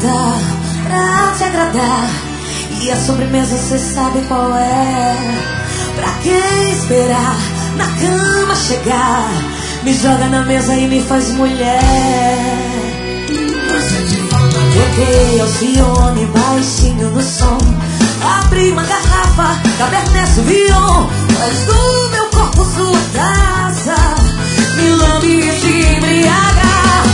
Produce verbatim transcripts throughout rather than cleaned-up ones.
voltar pra te agradar. E a sobremesa cê sabe qual é. Pra que esperar na cama chegar? Me joga na mesa e me faz mulher. Toquei ao cione baixinho no som. Abri uma garrafa, Cabernet Sauvignon. Faz do meu corpo sua taça. Me lambe e se embriaga.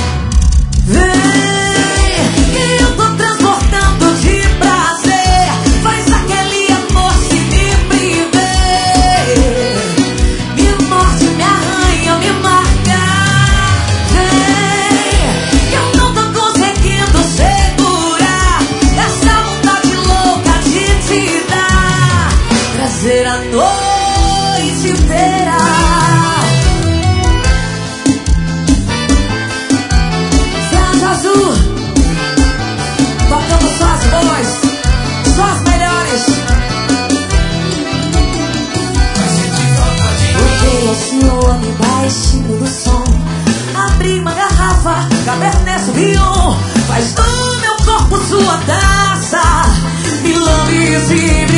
Vem, que eu tô transportando de prazer. Faz aquele amor se me priver. Me morde, me arranha, me marca. Vem, que eu não tô conseguindo segurar essa vontade louca de te dar. Trazer a noite inteira. Azul, tocando só as boas, só as melhores. Toquei ao cione baixinho do som. Abri uma garrafa, Cabernet Sauvignon. Faz do meu corpo sua taça. Me lambe e se